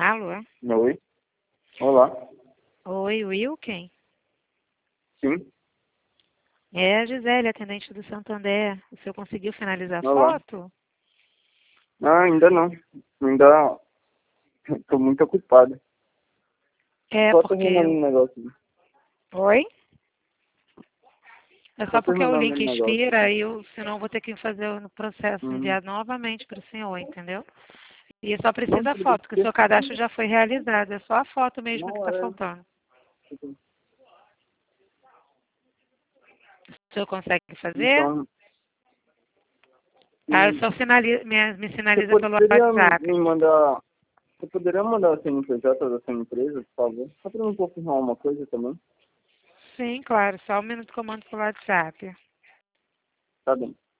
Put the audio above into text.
Alô? Oi. Olá. Oi, Will, quem? Sim. É a Gisele, atendente do Santander. O senhor conseguiu finalizar a Olá. foto? Ah, ainda não. Ainda tô muito ocupado. É Só porque... terminando o negócio. Oi? É Só só porque o terminando o link negócio. expira e senão eu vou ter que fazer o processo Hum. enviar novamente para o senhor, entendeu? E só Não, precisa a tudo foto, que o bem. seu cadastro já foi realizado. É só a foto mesmo que Não está é. faltando. O senhor consegue fazer? Então, Ah, eu sim. só me Você sinaliza pelo poderia WhatsApp. me mandar. Você poderia mandar o CNPJ da sua empresa, por favor? Só para eu confirmar uma coisa também. Sim, claro, só um minuto que eu mando pelo WhatsApp. Tá bem.